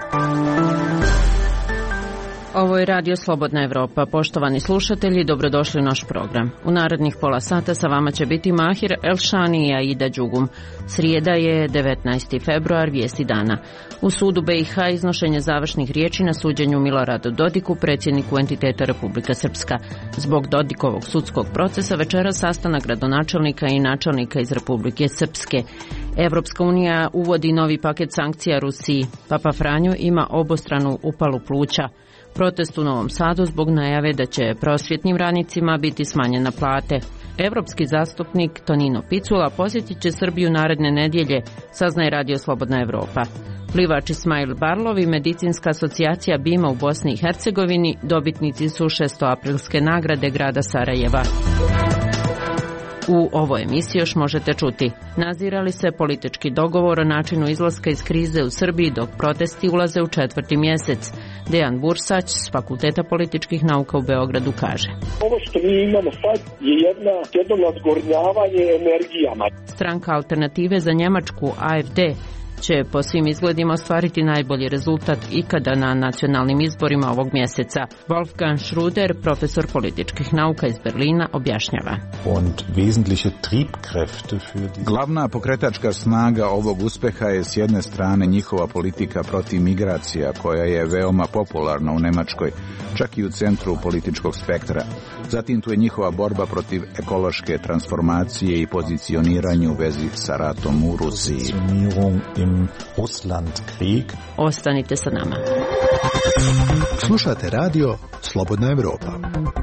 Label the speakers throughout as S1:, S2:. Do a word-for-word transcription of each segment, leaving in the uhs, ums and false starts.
S1: Ovo je Radio Slobodna Evropa. Poštovani slušatelji, dobrodošli u naš program. U narednih pola sata sa vama će biti Mahir Elšani i Aida Đugum. Srijeda je devetnaesti februar, vijesti dana. U sudu B i H iznošenje završnih riječi na suđenju Miloradu Dodiku, predsjedniku entiteta Republika Srpska. Zbog Dodikovog sudskog procesa večera sastanak gradonačelnika i načelnika iz Republike Srpske. Evropska unija uvodi novi paket sankcija Rusiji. Papa Franjo ima obostranu upalu pluća. Protest u Novom Sadu zbog najave da će prosvjetnim radnicima biti smanjena plate. Evropski zastupnik Tonino Picula posjetit će Srbiju naredne nedjelje, saznaje Radio Slobodna Evropa. Plivač Ismail Barlov i Medicinska asocijacija BIMA u Bosni i Hercegovini dobitnici su šestoaprilske nagrade grada Sarajeva. U ovoj emisiji još možete čuti: nazira li se politički dogovor o načinu izlaska iz krize u Srbiji dok protesti ulaze u četvrti mjesec? Dejan Bursać s Fakulteta političkih nauka u Beogradu kaže:
S2: ovo što mi imamo sad je jedna, jedno nadgornjavanje energijama.
S1: Stranka Alternative za Njemačku A F D će po svim izgledima ostvariti najbolji rezultat ikada na nacionalnim izborima ovog mjeseca. Wolfgang Schröder, profesor političkih nauka iz Berlina, objašnjava.
S3: Glavna pokretačka snaga ovog uspjeha je s jedne strane njihova politika protiv migracija, koja je veoma popularna u Njemačkoj, čak i u centru političkog spektra. Zatim tu je njihova borba protiv ekološke transformacije i pozicioniranje u vezi sa ratom u Rusiji.
S1: Ostanite sa nama.
S4: Slušate radio Slobodna Evropa.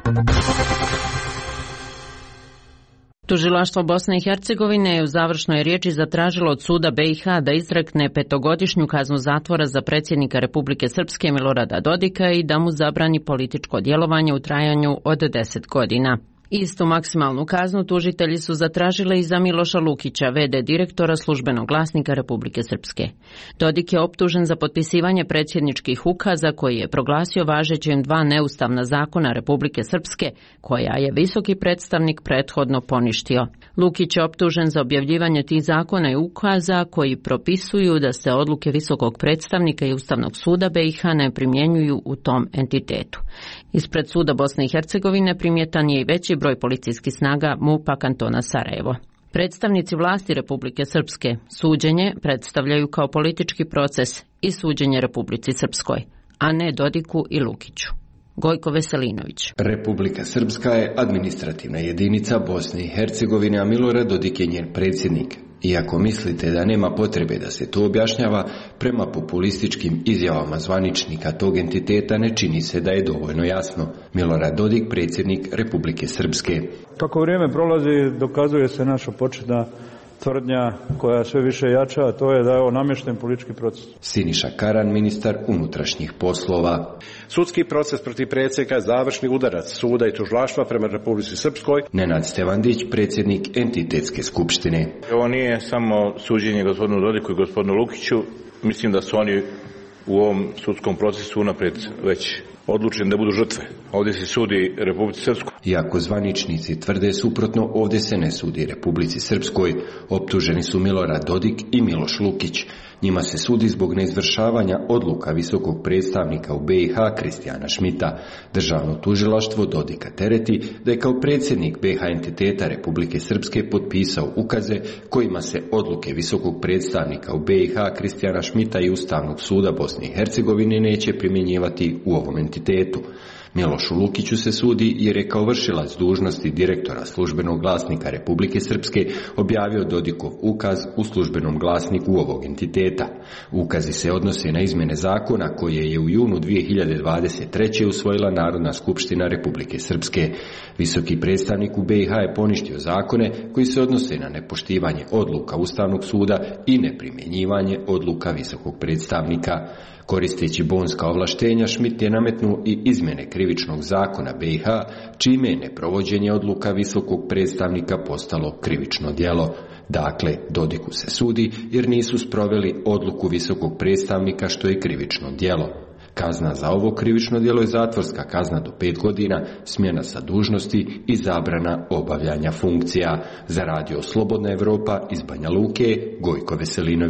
S1: Tužilaštvo Bosne i Hercegovine je u završnoj riječi zatražilo od suda B i H da izrekne petogodišnju kaznu zatvora za predsjednika Republike Srpske Milorada Dodika i da mu zabrani političko djelovanje u trajanju od deset godina. Istu maksimalnu kaznu tužitelji su zatražile i za Miloša Lukića, v d direktora Službenog glasnika Republike Srpske. Dodik je optužen za potpisivanje predsjedničkih ukaza koji je proglasio važećim dva neustavna zakona Republike Srpske, koja je visoki predstavnik prethodno poništio. Lukić je optužen za objavljivanje tih zakona i ukaza koji propisuju da se odluke visokog predstavnika i Ustavnog suda B i H ne primjenjuju u tom entitetu. Ispred suda Bosne i Hercegovine primjetan je i veći broj policijskih snaga MUP-a kantona Sarajevo. Predstavnici vlasti Republike Srpske suđenje predstavljaju kao politički proces i suđenje Republici Srpskoj, a ne Dodiku i Lukiću. Gojko Veselinović.
S5: Republika Srpska je administrativna jedinica Bosne i Hercegovine, a Milorad Dodik je njen predsjednik. Iako mislite da nema potrebe da se to objašnjava, prema populističkim izjavama zvaničnika tog entiteta ne čini se da je dovoljno jasno. Milorad Dodik, predsjednik Republike Srpske.
S6: Kako vrijeme prolazi, dokazuje se naša početna tvrdnja koja sve više jača, a to je da je ovo namješten politički proces.
S5: Siniša Karan, ministar unutrašnjih poslova.
S7: Sudski proces protiv predsjednika je završni udarac suda i tužilaštva prema Republici Srpskoj.
S5: Nenad Stevandić, predsjednik entitetske skupštine.
S8: Ovo nije samo suđenje gospodinu Dodiku i gospodinu Lukiću. Mislim da su oni u ovom sudskom procesu unaprijed već odlučeni da budu žrtve. Ovdje se sudi Republici Srpskoj.
S5: Iako zvaničnici tvrde suprotno, ovdje se ne sudi Republici Srpskoj. Optuženi su Milorad Dodik i Miloš Lukić. Njima se sudi zbog neizvršavanja odluka visokog predstavnika u B i H Kristijana Šmita. Državno tužilaštvo Dodika tereti da je kao predsjednik B i H entiteta Republike Srpske potpisao ukaze kojima se odluke visokog predstavnika u B i H Kristijana Šmita i Ustavnog suda Bosne i Hercegovine neće primjenjivati u ovom entitetu. Milošu Lukiću se sudi jer je kao vršilac dužnosti direktora Službenog glasnika Republike Srpske objavio Dodikov ukaz u Službenom glasniku ovog entiteta. Ukazi se odnose na izmjene zakona koje je u junu dvije hiljade dvadeset treće usvojila Narodna skupština Republike Srpske. Visoki predstavnik u B i H je poništio zakone koji se odnose na nepoštivanje odluka Ustavnog suda i neprimjenjivanje odluka visokog predstavnika. Koristeći bonska ovlaštenja, Šmit je nametnuo i izmjene krivičnog zakona B i H, čime je neprovođenje odluka visokog predstavnika postalo krivično djelo. Dakle, Dodiku se sudi jer nisu sproveli odluku visokog predstavnika, što je krivično djelo. Kazna za ovo krivično djelo je zatvorska kazna do pet godina, smjena sa dužnosti i zabrana obavljanja funkcija. Za Radio Slobodna Evropa iz Banja Luke, Gojko Veselinović.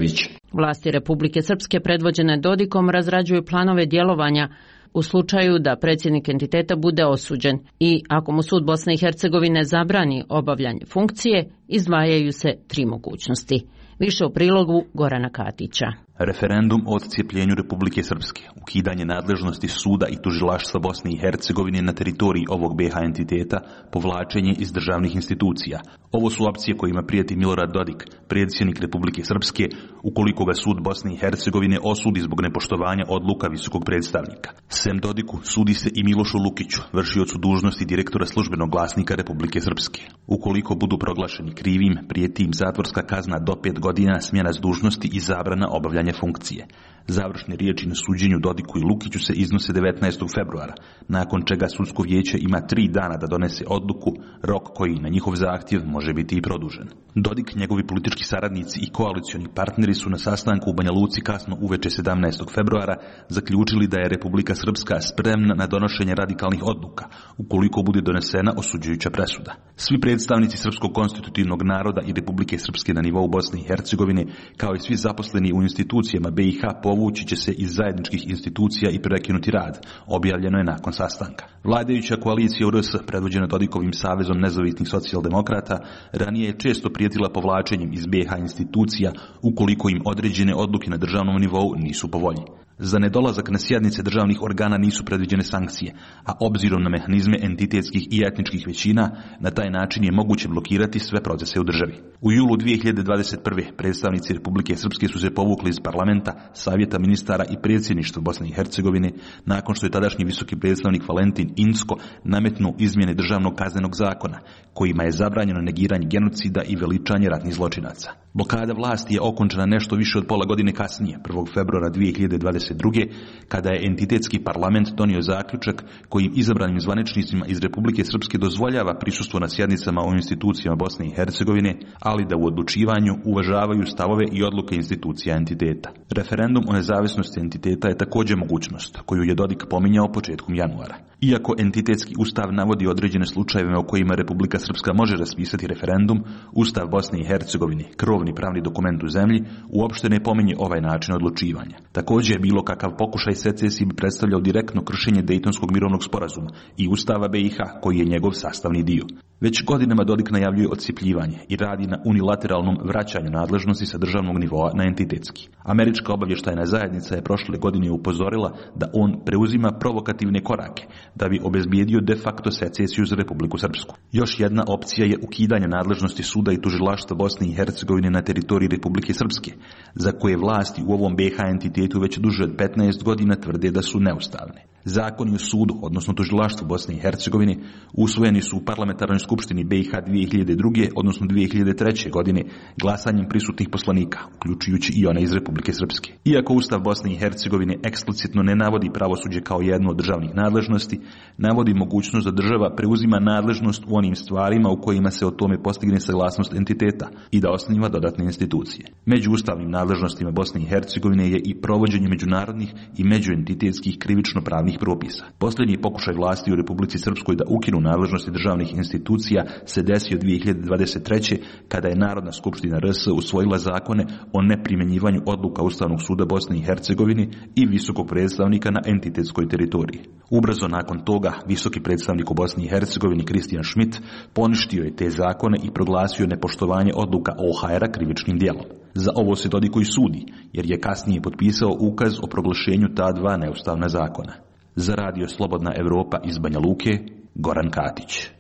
S1: Vlasti Republike Srpske predvođene Dodikom razrađuju planove djelovanja u slučaju da predsjednik entiteta bude osuđen i ako mu sud Bosne i Hercegovine zabrani obavljanje funkcije, izdvajaju se tri mogućnosti. Više u prilogu Gorana Katića.
S9: Referendum o odcijepljenju Republike Srpske, ukidanje nadležnosti suda i tužilaštva Bosne i Hercegovine na teritoriji ovog B iH entiteta, povlačenje iz državnih institucija. Ovo su opcije kojima prijeti Milorad Dodik, predsjednik Republike Srpske, ukoliko ga sud Bosne i Hercegovine osudi zbog nepoštovanja odluka visokog predstavnika. Sem Dodiku sudi se i Milošu Lukiću, vršiocu dužnosti direktora službenog glasnika Republike Srpske. Ukoliko budu proglašeni krivim, prijeti im zatvorska kazna do pet godina, smjena s dužnosti i zabrana obavljanja funkcije. Završne riječi na suđenju Dodiku i Lukiću se iznose devetnaestog februara, nakon čega sudsko vijeće ima tri dana da donese odluku, rok koji na njihov zahtjev može biti i produžen. Dodik, njegovi politički saradnici i koalicioni partneri su na sastanku u Banja Luci kasno uveče sedamnaestog februara zaključili da je Republika Srpska spremna na donošenje radikalnih odluka, ukoliko bude donesena osuđujuća presuda. Svi predstavnici srpskog konstitutivnog naroda i Republike Srpske na nivou Bosne i Hercegovine, kao i svi zaposleni u institucijama B iH, povući će se iz zajedničkih institucija i prekinuti rad, objavljeno je nakon sastanka. Vladajuća koalicija U R S, predvođena Dodikovim savezom nezavisnih socijaldemokrata, ranije je često prijetila povlačenjem iz B iH institucija ukoliko im određene odluke na državnom nivou nisu po volji. Za nedolazak na sjednice državnih organa nisu predviđene sankcije, a obzirom na mehanizme entitetskih i etničkih većina, na taj način je moguće blokirati sve procese u državi. U julu dvije hiljade dvadeset prve. predstavnici Republike Srpske su se povukli iz parlamenta, savjeta ministara i predsjedništva Bosne i Hercegovine, nakon što je tadašnji visoki predstavnik Valentin Incko nametnuo izmjene državnog kaznenog zakona, kojima je zabranjeno negiranje genocida i veličanje ratnih zločinaca. Blokada vlasti je okončana nešto više od pola godine kasnije, prvog februara dvije hiljade dvadeset druge. kada je entitetski parlament donio zaključak kojim izabranim zvaničnicima iz Republike Srpske dozvoljava prisustvo na sjednicama u institucijama Bosne i Hercegovine, ali da u odlučivanju uvažavaju stavove i odluke institucija entiteta. Referendum o nezavisnosti entiteta je također mogućnost koju je Dodik pominjao početkom januara. Iako entitetski ustav navodi određene slučajeve o kojima Republika Srpska može raspisati referendum, Ustav Bosne i Hercegovine, krovni pravni dokument u zemlji, uopšte ne pominje ovaj način odlučivanja. Također, bilo kakav pokušaj secesije bi predstavljao direktno kršenje Dejtonskog mirovnog sporazuma i Ustava B iH, koji je njegov sastavni dio. Već godinama Dodik najavljuje odcjepljivanje i radi na unilateralnom vraćanju nadležnosti sa državnog nivoa na entitetski. Američka obavještajna zajednica je prošle godine upozorila da on preuzima provokativne korake da bi obezbijedio de facto secesiju za Republiku Srpsku. Još jedna opcija je ukidanje nadležnosti suda i tužilaštva Bosne i Hercegovine na teritoriji Republike Srpske, za koje vlasti u ovom B iH entitetu već duže od petnaest godina tvrde da su neustavne. Zakoni o sudu, odnosno tužilaštvu Bosne i Hercegovine, usvojeni su u parlamentarnoj skupštini B iH dvije hiljade druge. odnosno dvije hiljade treće. godine glasanjem prisutnih poslanika, uključujući i one iz Republike Srpske. Iako Ustav Bosne i Hercegovine eksplicitno ne navodi pravosuđe kao jednu od državnih nadležnosti, navodi mogućnost da država preuzima nadležnost u onim stvarima u kojima se o tome postigne saglasnost entiteta i da osniva dodatne institucije. Među ustavnim nadležnostima Bosne i Hercegovine je i provođenje međunarodnih i međuentitetskih krivično-pravnih propisa. Posljednji pokušaj vlasti u Republici Srpskoj da ukinu nadležnosti državnih institucija se desio dvije hiljade dvadeset treće. kada je Narodna skupština R S usvojila zakone o neprimjenjivanju odluka Ustavnog suda Bosne i Hercegovine i visokog predstavnika na entitetskoj teritoriji. Ubrzo nakon toga, visoki predstavnik u Bosni i Hercegovini Kristijan Schmidt poništio je te zakone i proglasio nepoštovanje odluka O H R-a krivičnim djelom. Za ovo se Dodiko i sudi, jer je kasnije potpisao ukaz o proglašenju ta dva neustavna zakona. Za radio Slobodna Evropa iz Banja Luke, Goran Katić.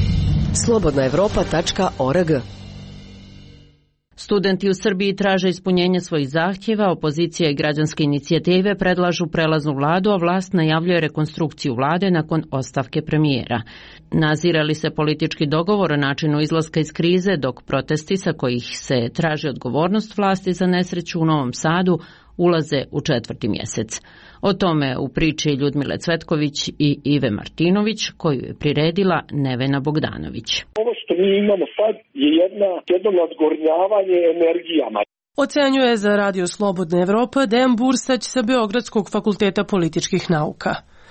S10: slobodna evropa tačka org.
S1: Studenti u Srbiji traže ispunjenje svojih zahtjeva, opozicija i građanske inicijative predlažu prelaznu vladu, a vlast najavljuje rekonstrukciju vlade nakon ostavke premijera. Nazire li se politički dogovor o načinu izlaska iz krize, dok protesti sa kojih se traži odgovornost vlasti za nesreću u Novom Sadu ulaze u četvrti mjesec. O tome u priči Ljudmile Cvetković i Ive Martinović, koju je priredila Nevena Bogdanović.
S2: Ovo što mi imamo sad je jedna, jedno nadgornjavanje energijama.
S11: Ocenjuje za radio Slobodna Evropa Dejan Bursać sa Beogradskog fakulteta političkih nauka.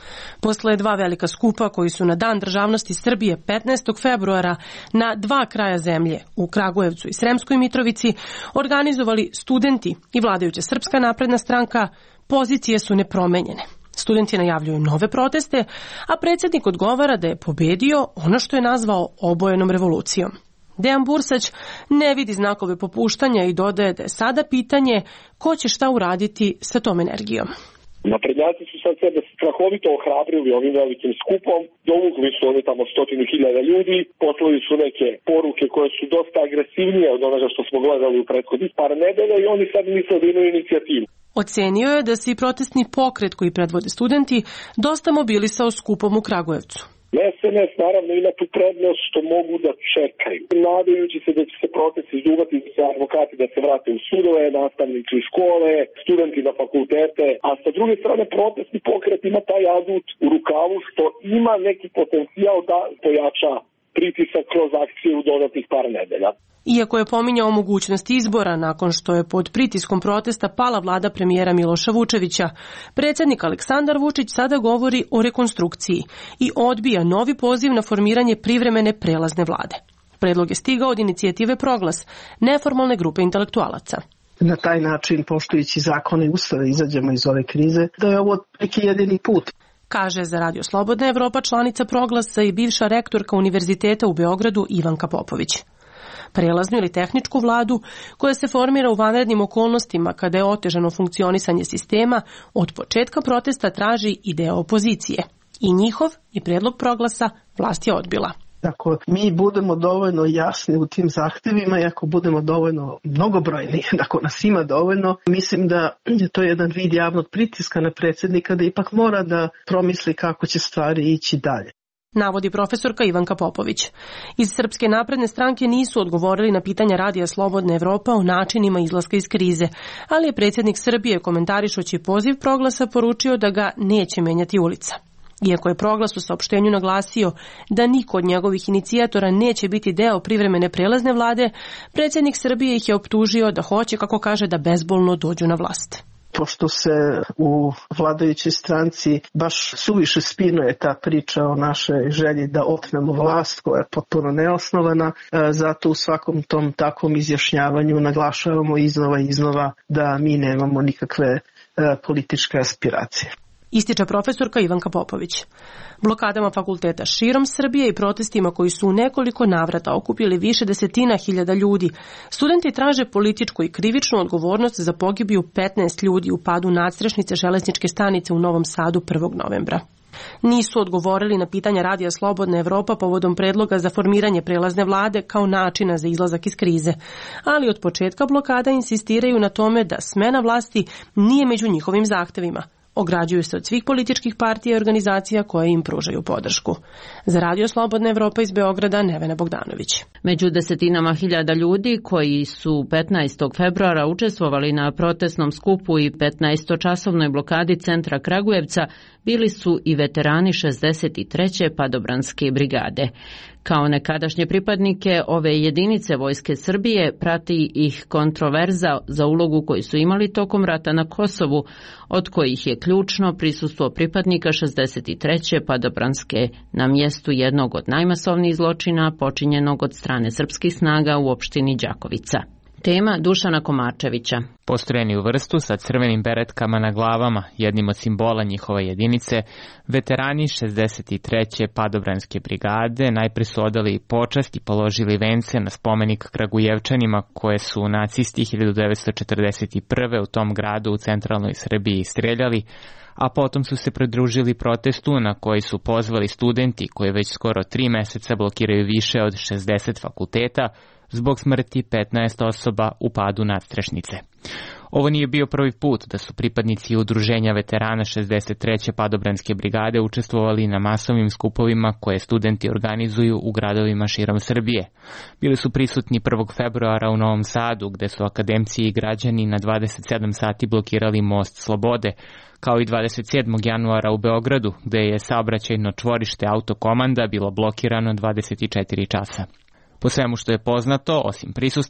S11: Posle dva velika skupa koji su na Dan državnosti Srbije petnaestog februara na dva kraja zemlje, u Kragujevcu i Sremskoj Mitrovici, organizovali studenti i vladajuća Srpska napredna stranka, pozicije su nepromenjene. Studenti najavljuju nove proteste, a predsjednik odgovara da je pobedio ono što je nazvao obojenom revolucijom. Dejan Bursać ne vidi znakove popuštanja i dodaje da je sada pitanje ko će šta uraditi sa tom energijom.
S2: Naprednjaci su sad sebe strahovito ohrabrili ovim velikim skupom, dovukli su oni tamo stotinu hiljada ljudi, poslali su neke poruke koje su dosta agresivnije od onoga što smo gledali u prethodnih par nedelja i oni sad misle da imaju inicijativu.
S11: Ocenio je da se i protestni pokret koji predvode studenti dosta mobilisao skupom u Kragujevcu.
S2: S N S naravno ima tu prednost što mogu da čekaju. Nadajući se da će se protest izduvati za advokati da se vrate u sudove, nastavnici u škole, studenti na fakultete, a sa druge strane protestni pokret ima taj adut u rukavu što ima neki potencijal da pojača pritisak kroz akciju u dodatnih par nedelja.
S11: Iako je pominjao mogućnost izbora nakon što je pod pritiskom protesta pala vlada premijera Miloša Vučevića, predsjednik Aleksandar Vučić sada govori o rekonstrukciji i odbija novi poziv na formiranje privremene prelazne vlade. Predlog je stigao od inicijative Proglas, neformalne grupe intelektualaca.
S12: Na taj način, poštujući zakone i ustave, izađemo iz ove krize, da je ovo neki jedini put.
S11: Kaže za Radio Slobodna Evropa članica Proglasa i bivša rektorka Univerziteta u Beogradu Ivanka Popović. Prelaznu ili tehničku vladu koja se formira u vanrednim okolnostima kada je otežano funkcionisanje sistema, od početka protesta traži i deo opozicije. I njihov i predlog Proglasa vlast je odbila.
S12: Ako mi budemo dovoljno jasni u tim zahtevima i ako budemo dovoljno mnogobrojni, ako nas ima dovoljno, mislim da je to jedan vid javnog pritiska na predsjednika da ipak mora da promisli kako će stvari ići dalje.
S11: Navodi profesorka Ivanka Popović. Iz Srpske napredne stranke nisu odgovorili na pitanja Radija Slobodna Evropa o načinima izlaska iz krize, ali je predsjednik Srbije komentarišući poziv Proglasa poručio da ga neće menjati ulica. Iako je Proglas u saopštenju naglasio da niko od njegovih inicijatora neće biti deo privremene prelazne vlade, predsjednik Srbije ih je optužio da hoće, kako kaže, da bezbolno dođu na vlast.
S12: Pošto se u vladajućoj stranci baš suviše spinuje ta priča o našoj želji da otmemo vlast koja je potpuno neosnovana, zato u svakom tom takvom izjašnjavanju naglašavamo iznova i iznova da mi nemamo nikakve političke aspiracije.
S11: Ističe profesorka Ivanka Popović. Blokadama fakulteta širom Srbije i protestima koji su u nekoliko navrata okupili više desetina hiljada ljudi, studenti traže političku i krivičnu odgovornost za pogibiju petnaest ljudi u padu nadstrešnice železničke stanice u Novom Sadu prvog novembra. Nisu odgovorili na pitanja Radija Slobodna Evropa povodom predloga za formiranje prelazne vlade kao načina za izlazak iz krize, ali od početka blokada insistiraju na tome da smena vlasti nije među njihovim zahtevima. Ograđuju se od svih političkih partija i organizacija koje im pružaju podršku. Za Radio Slobodna Evropa iz Beograda, Nevena Bogdanović.
S1: Među desetinama hiljada ljudi koji su petnaestog februara učestvovali na protestnom skupu i petnaestočasovnoj blokadi centra Kragujevca bili su i veterani šezdeset treće padobranske brigade. Kao nekadašnje pripadnike ove jedinice Vojske Srbije prati ih kontroverza za ulogu koju su imali tokom rata na Kosovu, od kojih je ključno prisustvo pripadnika šezdeset treće padobranske na mjestu jednog od najmasovnijih zločina počinjenog od strane srpskih snaga u opštini Đakovica. Tema Dušana Komarčevića.
S13: Postrojeni u vrstu sa crvenim beretkama na glavama, jednim od simbola njihove jedinice, veterani šezdeset treće padobranske brigade najpre su odali počast i položili vence na spomenik Kragujevčanima koje su nacisti hiljadu devetsto četrdeset prve u tom gradu u centralnoj Srbiji streljali, a potom su se pridružili protestu na koji su pozvali studenti koji već skoro tri meseca blokiraju više od šezdeset fakulteta zbog smrti petnaest osoba u padu nadstrešnice. Ovo nije bio prvi put da su pripadnici udruženja veterana šezdeset treće padobranske brigade učestvovali na masovnim skupovima koje studenti organizuju u gradovima širom Srbije. Bili su prisutni prvog februara u Novom Sadu, gde su akademci i građani na dvadeset sedam sati blokirali most Slobode, kao i dvadeset sedmog januara u Beogradu, gde je saobraćajno čvorište Autokomanda bilo blokirano dvadeset četiri časa. Po svemu što je poznato, osim prisustva,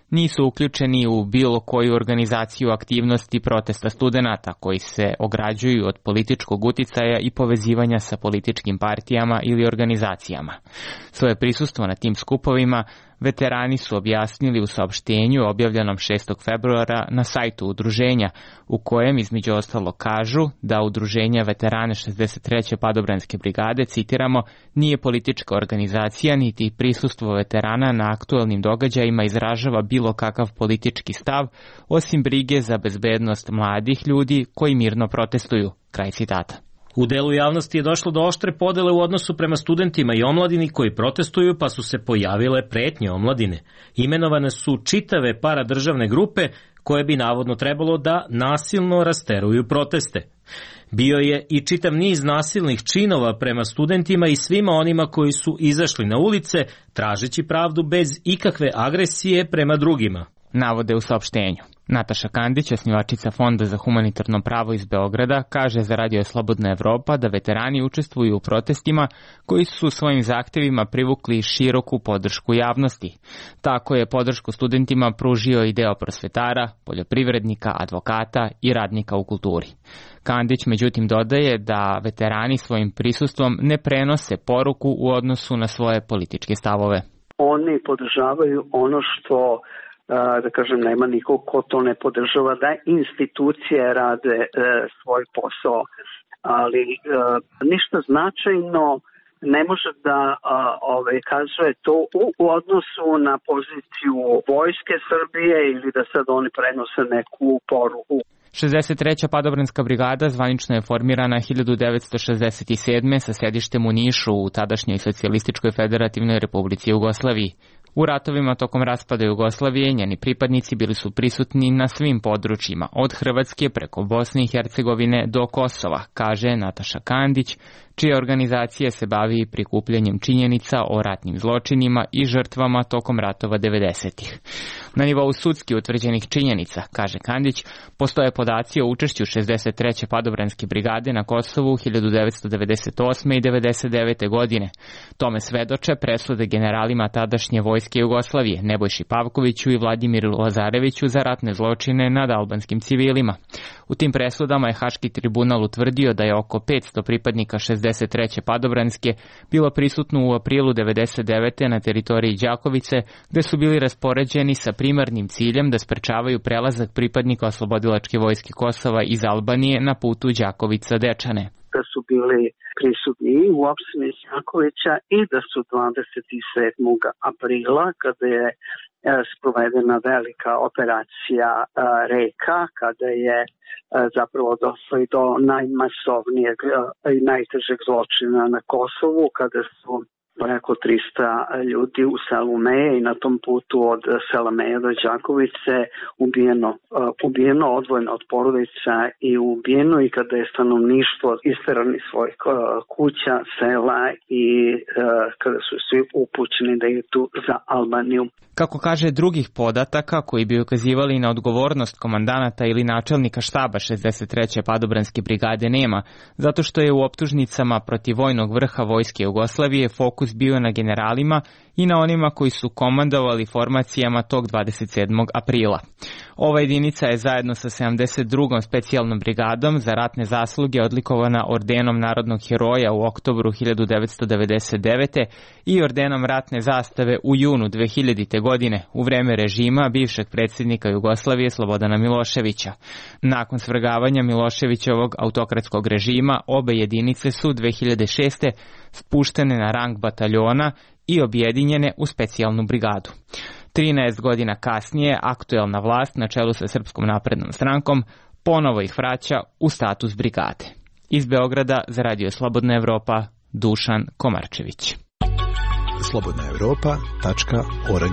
S13: nisu uključeni u bilo koju organizaciju aktivnosti protesta studenata koji se ograđuju od političkog uticaja i povezivanja sa političkim partijama ili organizacijama. Svoje prisustvo na tim skupovima veterani su objasnili u saopštenju objavljenom šestog februara na sajtu udruženja, u kojem između ostalo kažu da udruženja veterane šezdeset treće padobranske brigade, citiramo, nije politička organizacija niti prisustvo veterana na aktuelnim događajima izražava bilo kakav politički stav, osim brige za bezbednost mladih ljudi koji mirno protestuju. Kraj citata.
S14: U delu javnosti je došlo do oštre podele u odnosu prema studentima i omladini koji protestuju, pa su se pojavile pretnje omladine. Imenovane su čitave paradržavne grupe koje bi navodno trebalo da nasilno rasteruju proteste. Bio je i čitav niz nasilnih činova prema studentima i svima onima koji su izašli na ulice tražeći pravdu bez ikakve agresije prema drugima,
S13: navode u saopštenju. Nataša Kandić, osnivačica Fonda za humanitarno pravo iz Beograda, kaže za Radio Slobodna Evropa da veterani učestvuju u protestima koji su svojim zahtevima privukli široku podršku javnosti. Tako je podršku studentima pružio i deo prosvetara, poljoprivrednika, advokata i radnika u kulturi. Kandić međutim dodaje da veterani svojim prisustvom ne prenose poruku u odnosu na svoje političke stavove.
S15: Oni podržavaju ono što, da kažem, nema nikog ko to ne podržava, da institucije rade e, svoj posao, ali e, ništa značajno ne može da a, ove, kazuje to u, u odnosu na poziciju vojske Srbije ili da sad oni prenose neku poruku.
S13: šezdeset treća padobranska brigada zvanično je formirana hiljadu devetsto šezdeset sedme. sa sedištem u Nišu u tadašnjoj Socijalističkoj federativnoj Republici Jugoslaviji. U ratovima tokom raspada Jugoslavije njeni pripadnici bili su prisutni na svim područjima, od Hrvatske preko Bosne i Hercegovine do Kosova, kaže Nataša Kandić, čija organizacija se bavi prikupljanjem činjenica o ratnim zločinima i žrtvama tokom ratova devedesetih. Na nivou sudski utvrđenih činjenica, kaže Kandić, postoje podaci o učešću šezdeset treće padobranske brigade na Kosovu hiljadu devetsto devedeset osme. i devedeset devete. godine. Tome svedoče presude generalima tadašnje vojske Jugoslavije, Nebojši Pavkoviću i Vladimiru Lazareviću za ratne zločine nad albanskim civilima. U tim presudama je Haški tribunal utvrdio da je oko petsto pripadnika šezdeset treće padobranske bilo prisutno u aprilu devedeset devete. na teritoriji Đakovice, gde su bili raspoređeni sa primarnim ciljem da sprečavaju prelazak pripadnika oslobodilačke vojske Kosova iz Albanije na putu Đakovica-Dečane.
S15: Da su bili prisutni u opštini Đakovića i da su dvadeset sedmog aprila, kada je sprovedena velika operacija Reka, kada je zapravo došlo i do najmasovnijeg i najtežeg zločina na Kosovu, kada su preko trista ljudi u selu Meje i na tom putu od sela Meje do Đakovice ubijeno, ubijeno odvojeno od porodica i ubijeno i kada je stanovništvo isterani svojih kuća, sela i kada su svi upućeni da idu za Albaniju.
S13: Kako kaže, drugih podataka koji bi ukazivali na odgovornost komandanata ili načelnika štaba šezdeset treće padobranske brigade nema, zato što je u optužnicama protiv vojnog vrha vojske Jugoslavije fokus bio na generalima i na onima koji su komandovali formacijama tog dvadeset sedmog aprila. Ova jedinica je zajedno sa sedamdeset drugom specijalnom brigadom za ratne zasluge odlikovana ordenom narodnog heroja u oktobru hiljadu devetsto devedeset devete. i ordenom ratne zastave u junu dve hiljadite. godine u vreme režima bivšeg predsjednika Jugoslavije Slobodana Miloševića. Nakon svrgavanja Miloševićevog autokratskog režima, obe jedinice su dve hiljade šeste. spuštene na rang bataljona i objedinjene u specijalnu brigadu. trinaest godina kasnije aktuelna vlast na čelu sa Srpskom naprednom strankom ponovo ih vraća u status brigade. Iz Beograda za Radio Slobodna Evropa, Dušan Komarčević.
S4: slobodna evropa tačka org.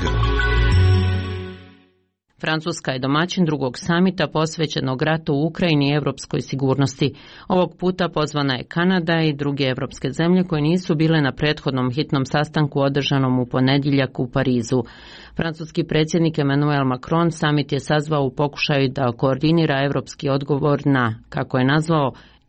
S1: Francuska je domaćin drugog samita posvećenog ratu u Ukrajini i evropskoj sigurnosti. Ovog puta pozvana je Kanada i druge evropske zemlje koje nisu bile na prethodnom hitnom sastanku održanom u ponedjeljak u Parizu. Francuski predsjednik Emmanuel Macron samit je sazvao u pokušaju da koordinira evropski odgovor na, kako je nazvao,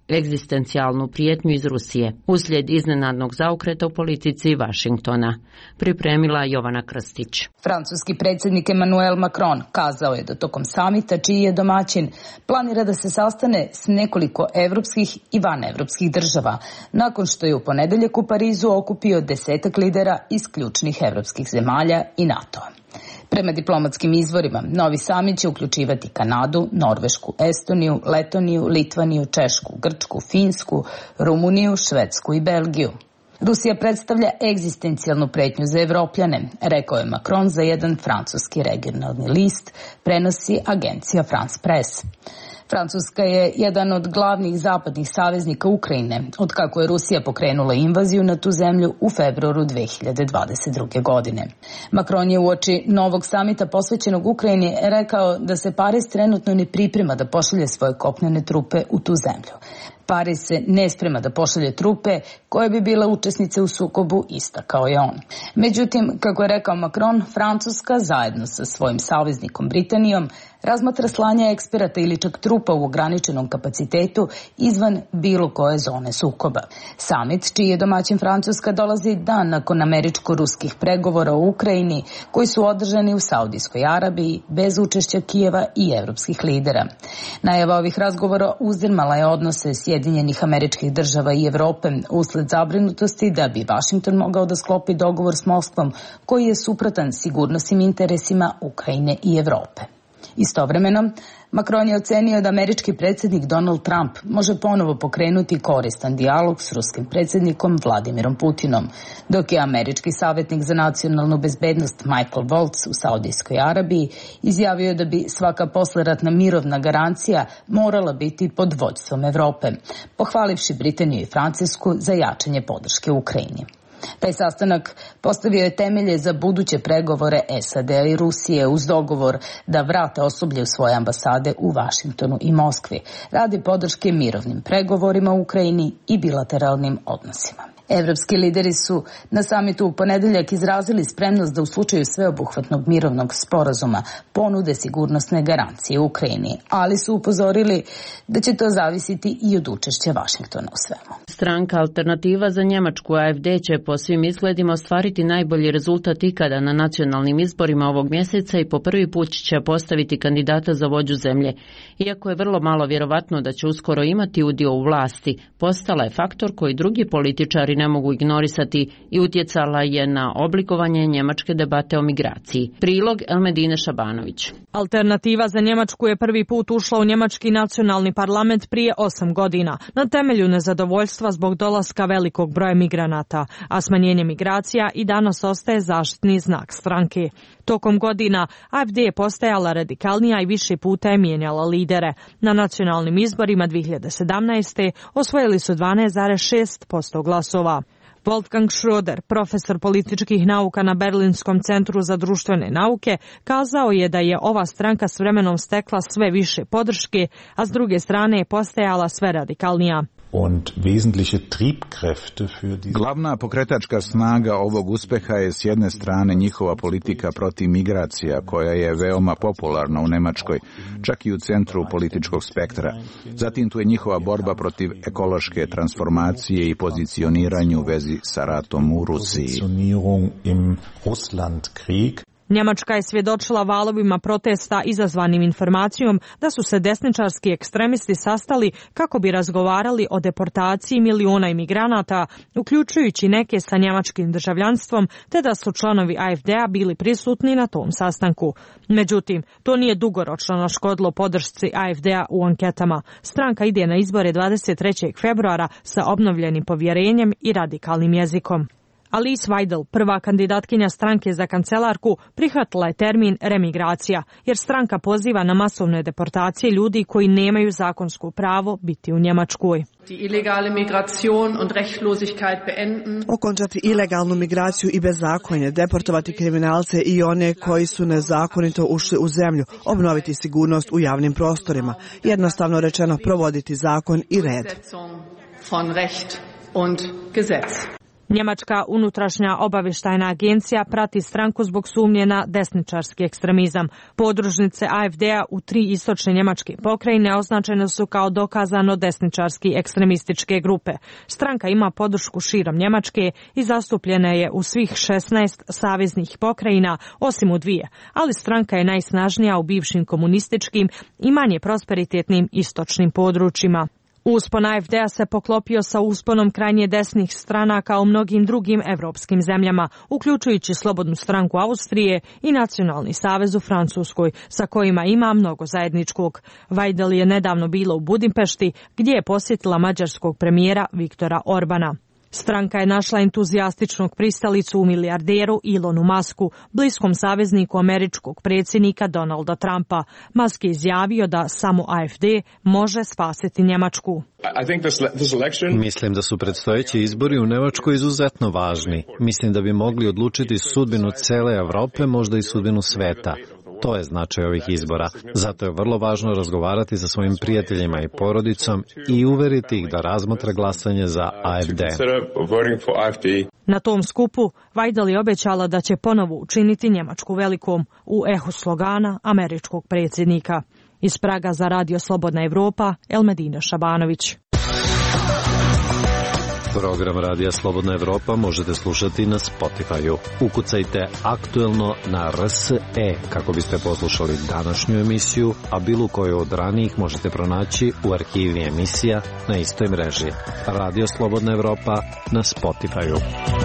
S1: egzistencijalnu prijetnju iz Rusije, uslijed iznenadnog zaokreta u politici Vašingtona. Pripremila Jovana Krstić.
S16: Francuski predsjednik Emmanuel Macron kazao je da tokom samita, čiji je domaćin, planira da se sastane s nekoliko evropskih i vanevropskih država, nakon što je u ponedeljak u Parizu okupio desetak lidera iz ključnih evropskih zemalja i NATO-a. Prema diplomatskim izvorima, novi samit će uključivati Kanadu, Norvešku, Estoniju, Letoniju, Litvaniju, Češku, Grčku, Finsku, Rumuniju, Švedsku i Belgiju. Rusija predstavlja egzistencijalnu pretnju za Evropljane, rekao je Macron za jedan francuski regionalni list, prenosi agencija France Press. Francuska je jedan od glavnih zapadnih saveznika Ukrajine, od kako je Rusija pokrenula invaziju na tu zemlju u februaru dve hiljade dvadeset druge. godine. Macron je uoči novog samita posvećenog Ukrajini rekao da se Pariz trenutno ne priprema da pošalje svoje kopnene trupe u tu zemlju. Pariz se ne sprema da pošalje trupe koje bi bile učesnice u sukobu, istakao je on. Međutim, kako je rekao Macron, Francuska zajedno sa svojim saveznikom Britanijom razmatra slanje eksperata ili čak trupa u ograničenom kapacitetu izvan bilo koje zone sukoba. Samit, čiji je domaćin Francuska, dolazi dan nakon američko-ruskih pregovora o Ukrajini koji su održani u Saudijskoj Arabiji bez učešća Kijeva i evropskih lidera. Najava ovih razgovora uzdrmala je odnose Sjedinjenih Američkih Država i Evrope usled zabrinutosti da bi Vašington mogao da sklopi dogovor s Moskvom koji je suprotan sigurnosnim interesima Ukrajine i Evrope. Istovremeno, Macron je ocenio da američki predsjednik Donald Trump može ponovo pokrenuti koristan dijalog s ruskim predsjednikom Vladimirom Putinom, dok je američki savjetnik za nacionalnu bezbednost Michael Waltz u Saudijskoj Arabiji izjavio da bi svaka posleratna mirovna garancija morala biti pod vođstvom Evrope, pohvalivši Britaniju i Francusku za jačanje podrške Ukrajini. Taj sastanak postavio je temelje za buduće pregovore S A D-a i Rusije uz dogovor da vrate osoblje u svoje ambasade u Vašingtonu i Moskvi radi podrške mirovnim pregovorima u Ukrajini i bilateralnim odnosima. Evropski lideri su na samitu u ponedeljak izrazili spremnost da u slučaju sveobuhvatnog mirovnog sporazuma ponude sigurnosne garancije u Ukrajini, ali su upozorili da će to zavisiti i od učešća Vašingtona u svemu.
S1: Stranka Alternativa za Njemačku A F D će po svim izgledima ostvariti najbolji rezultat ikada na nacionalnim izborima ovog mjeseca i po prvi put će postaviti kandidata za vođu zemlje. Iako je vrlo malo vjerovatno da će uskoro imati udio u vlasti, postala je faktor koji drugi političari ne mogu ignorisati i utjecala je na oblikovanje njemačke debate o migraciji. Prilog Elmedine Šabanović.
S17: Alternativa za Njemačku je prvi put ušla u njemački nacionalni parlament prije osam godina na temelju nezadovoljstva zbog dolaska velikog broja migranata, a smanjenje migracija i danas ostaje zaštitni znak stranke. Tokom godina A F D je postajala radikalnija i više puta je mijenjala lidere. Na nacionalnim izborima dvije hiljade sedamnaeste. osvojili su dvanaest zarez šest posto glasova. Wolfgang Schröder, profesor političkih nauka na Berlinskom centru za društvene nauke, kazao je da je ova stranka s vremenom stekla sve više podrške, a s druge strane je postajala sve radikalnija.
S3: Glavna pokretačka snaga ovog uspeha je s jedne strane njihova politika protiv migracija, koja je veoma popularna u Nemačkoj, čak i u centru političkog spektra. Zatim tu je njihova borba protiv ekološke transformacije i pozicioniranje u vezi sa ratom u Rusiji.
S17: Njemačka je svjedočila valovima protesta izazvanim informacijom da su se desničarski ekstremisti sastali kako bi razgovarali o deportaciji miliona imigranata, uključujući neke sa njemačkim državljanstvom, te da su članovi A F D-a bili prisutni na tom sastanku. Međutim, to nije dugoročno naškodilo podršci A F D-a u anketama. Stranka ide na izbore dvadeset trećeg februara sa obnovljenim povjerenjem i radikalnim jezikom. Alice Weidel, prva kandidatkinja stranke za kancelarku, prihvatila je termin remigracija, jer stranka poziva na masovne deportacije ljudi koji nemaju zakonsko pravo biti u Njemačkoj.
S18: Okončati ilegalnu migraciju i bezakonje, deportovati kriminalce i one koji su nezakonito ušli u zemlju, obnoviti sigurnost u javnim prostorima, jednostavno rečeno provoditi zakon i red.
S17: Njemačka unutrašnja obavještajna agencija prati stranku zbog sumnje na desničarski ekstremizam. Podružnice A F D-a u tri istočne njemačke pokrajine označene su kao dokazano desničarski ekstremističke grupe. Stranka ima podršku širom Njemačke i zastupljena je u svih šesnaest saveznih pokrajina, osim u dvije, ali stranka je najsnažnija u bivšim komunističkim i manje prosperitetnim istočnim područjima. Uspon A F D-a se poklopio sa usponom krajnje desnih stranaka u mnogim drugim evropskim zemljama, uključujući Slobodnu stranku Austrije i Nacionalni savez u Francuskoj, sa kojima ima mnogo zajedničkog. Weidel je nedavno bila u Budimpešti, gdje je posjetila mađarskog premijera Viktora Orbana. Stranka je našla entuzijastičnog pristalicu u milijarderu Elonu Musku, bliskom savezniku američkog predsjednika Donalda Trumpa. Musk je izjavio da samo A F D može spasiti Njemačku.
S19: Mislim da su predstojeći izbori u Njemačkoj izuzetno važni. Mislim da bi mogli odlučiti sudbinu cele Evrope, možda i sudbinu sveta. To je značaj ovih izbora. Zato je vrlo važno razgovarati sa svojim prijateljima i porodicom i uveriti ih da razmotre glasanje za A F D.
S17: Na tom skupu Weidel je obećala da će ponovo učiniti Njemačku velikom u ehu slogana američkog predsjednika. Iz Praga za Radio Slobodna Evropa, Elmedina Šabanović.
S19: Program Radija Slobodna Evropa možete slušati na Spotify-u. Ukucajte aktuelno na R S E kako biste poslušali današnju emisiju, a bilo koju od ranijih možete pronaći u arhivi emisija na istoj mreži. Radio Slobodna Evropa na Spotify-u.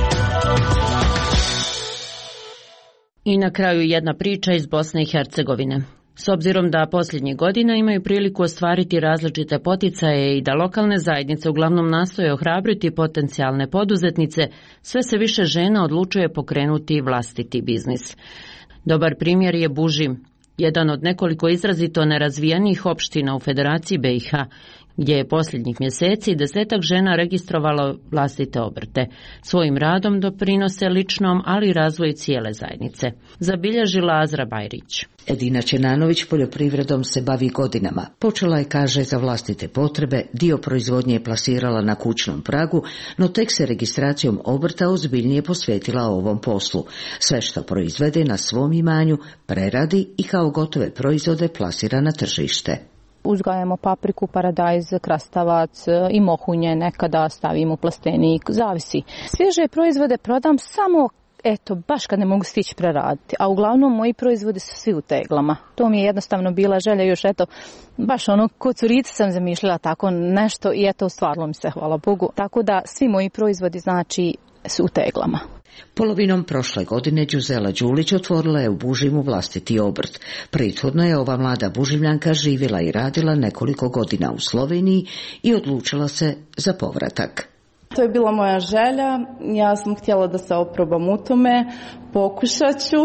S1: I na kraju jedna priča iz Bosne i Hercegovine. S obzirom da posljednjih godina imaju priliku ostvariti različite poticaje i da lokalne zajednice uglavnom nastoje ohrabriti potencijalne poduzetnice, sve se više žena odlučuje pokrenuti vlastiti biznis. Dobar primjer je Bužim, jedan od nekoliko izrazito nerazvijenih opština u Federaciji B i H, gdje je posljednjih mjeseci desetak žena registrovalo vlastite obrte. Svojim radom doprinose ličnom, ali i razvoju cijele zajednice. Zabilježila Azra Bajrić.
S20: Edina Čenanović poljoprivredom se bavi godinama. Počela je, kaže, za vlastite potrebe, dio proizvodnje je plasirala na kućnom pragu, no tek se registracijom obrta ozbiljnije posvetila ovom poslu. Sve što proizvede na svom imanju preradi i kao gotove proizvode plasira na tržište.
S21: Uzgajamo papriku, paradajz, krastavac i mohunje, nekada stavimo plastenik, zavisi. Svježe proizvode prodam samo, eto, baš kad ne mogu stići preraditi, a uglavnom moji proizvodi su svi u teglama. To mi je jednostavno bila želja još, eto, baš ono, kod curice sam zamišljala tako nešto i eto, ostvarilo mi se, hvala Bogu. Tako da svi moji proizvodi, znači, su u teglama.
S20: Polovinom prošle godine Đuzela Đulić otvorila je u Bužimu vlastiti obrt. Prethodno je ova mlada Bužimljanka živjela i radila nekoliko godina u Sloveniji i odlučila se za povratak.
S22: To je bila moja želja, ja sam htjela da se oprobam u tome, pokušat ću,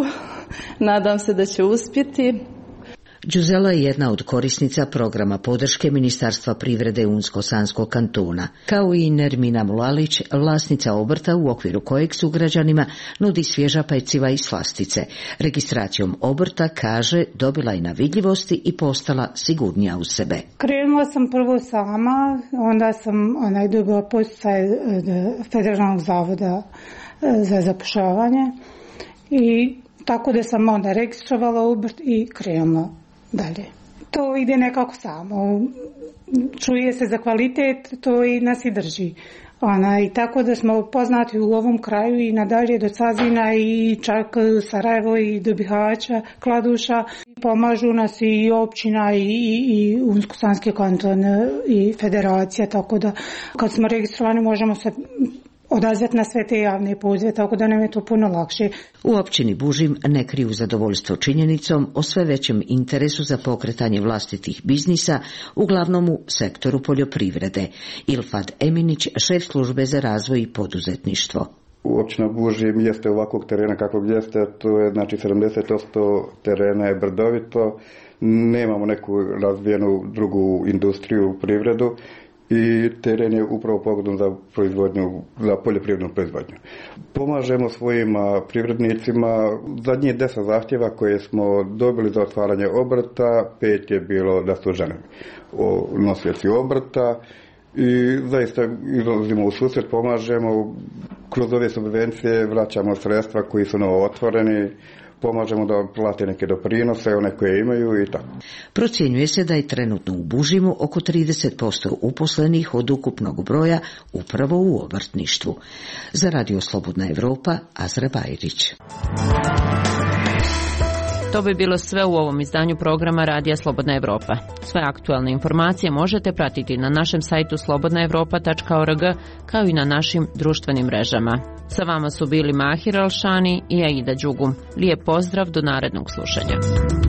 S22: nadam se da će uspjeti.
S20: Đuzela je jedna od korisnica programa podrške Ministarstva privrede Unsko-Sanskog kantona, kao i Nermina Mulalić, vlasnica obrta u okviru kojeg su građanima nudi svježa peciva i slastice. Registracijom obrta, kaže, dobila je na vidljivosti i postala sigurnija u sebe.
S23: Krenula sam prvo sama, onda sam onaj dobila posticaj Federalnog zavoda za zapošljavanje i tako da sam onda registrovala obrt i krenula dalje. To ide nekako samo. Čuje se za kvalitet, to i nas i drži. Ona, i tako da smo poznati u ovom kraju i nadalje do Cazina i čak Sarajevo i do Bihaća, Kladuša. Pomažu nas i općina i, i, i Unsko-Sanski kanton i federacija, tako da kad smo registrovani možemo se odazvati na sve te javne pozive, tako da nam je to puno lakše.
S20: U općini Bužim ne kriju zadovoljstvo činjenicom o sve većem interesu za pokretanje vlastitih biznisa, uglavnom u sektoru poljoprivrede. Ilfad Eminić, šef službe za razvoj i poduzetništvo.
S24: Općina Bužim jeste ovakvog terena kakvog jeste, to je znači sedamdeset posto terena je brdovito, nemamo neku razvijenu drugu industriju, privredu. I teren je upravo pogodan za proizvodnju, za poljoprivrednu proizvodnju. Pomažemo svojim privrednicima. Zadnjih deset zahtjeva koje smo dobili za otvaranje obrta, pet je bilo da su žene nosioci obrta i zaista izlazimo u susret, pomažemo, kroz ove subvencije vraćamo sredstva koji su novo otvoreni, pomažemo da plate neke doprinose, one koje imaju i tako.
S20: Procjenjuje se da je trenutno u Bužimu oko trideset posto uposlenih od ukupnog broja upravo u obrtništvu. Za Radio Slobodna Evropa, Azra Bajrić.
S1: To bi bilo sve u ovom izdanju programa Radija Slobodna Evropa. Sve aktualne informacije možete pratiti na našem sajtu slobodna evropa tačka org kao i na našim društvenim mrežama. Sa vama su bili Mahir Alšani i Aida Đugum. Lijep pozdrav, do narednog slušanja.